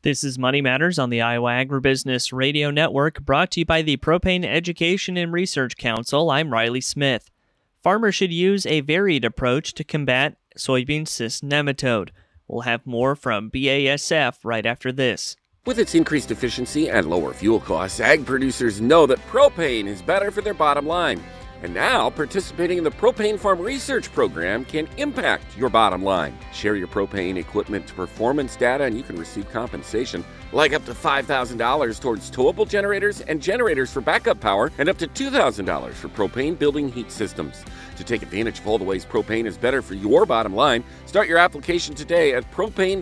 This is Money Matters on the Iowa Agribusiness Radio Network, brought to you by the Propane Education and Research Council. I'm Riley Smith. Farmers should use a varied approach to combat soybean cyst nematode. We'll have more from BASF right after this. With its increased efficiency and lower fuel costs, ag producers know that propane is better for their bottom line. And now, participating in the Propane Farm Research Program can impact your bottom line. Share your propane equipment performance data and you can receive compensation, like up to $5,000 towards towable generators and generators for backup power, and up to $2,000 for propane building heat systems. To take advantage of all the ways propane is better for your bottom line, start your application today at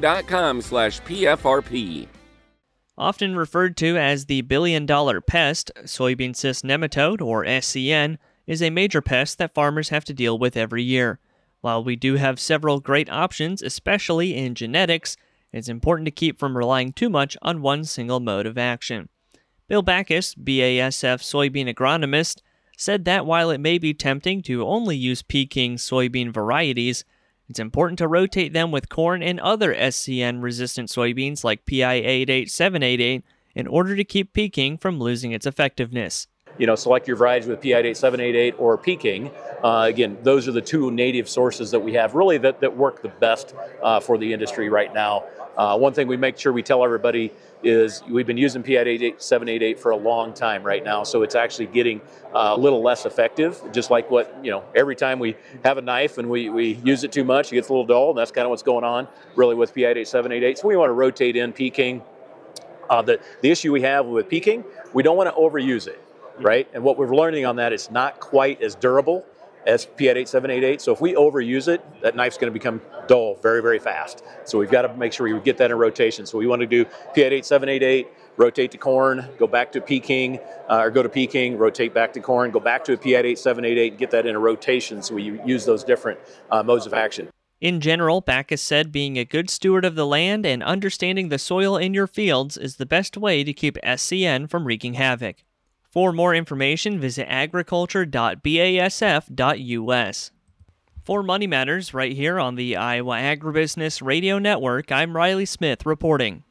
propane.com/PFRP. Often referred to as the billion-dollar pest, soybean cyst nematode, or SCN, is a major pest that farmers have to deal with every year. While we do have several great options, especially in genetics, it's important to keep from relying too much on one single mode of action. Bill Backus, BASF soybean agronomist, said that while it may be tempting to only use Peking soybean varieties, it's important to rotate them with corn and other SCN-resistant soybeans like PI 88788 in order to keep Peking from losing its effectiveness. Select your varieties with PI 8788 or Peking. Again, those are the two native sources that we have really that work the best for the industry right now. One thing we make sure we tell everybody is we've been using PI 8788 for a long time right now, so it's actually getting a little less effective. Just like every time we have a knife and we use it too much, it gets a little dull, and that's kind of what's going on really with PI 8788. So we want to rotate in Peking. The issue we have with Peking, we don't want to overuse it. Right? And what we're learning on that, it's not quite as durable as PI 8788. So if we overuse it, that knife's going to become dull very, very fast. So we've got to make sure we get that in rotation. So we want to do PI 8788, rotate to corn, go back to Peking, or go to Peking, rotate back to corn, go back to a PI 8788, and get that in a rotation so we use those different modes of action. In general, Backus said being a good steward of the land and understanding the soil in your fields is the best way to keep SCN from wreaking havoc. For more information, visit agriculture.basf.us. For Money Matters, right here on the Iowa Agribusiness Radio Network, I'm Riley Smith reporting.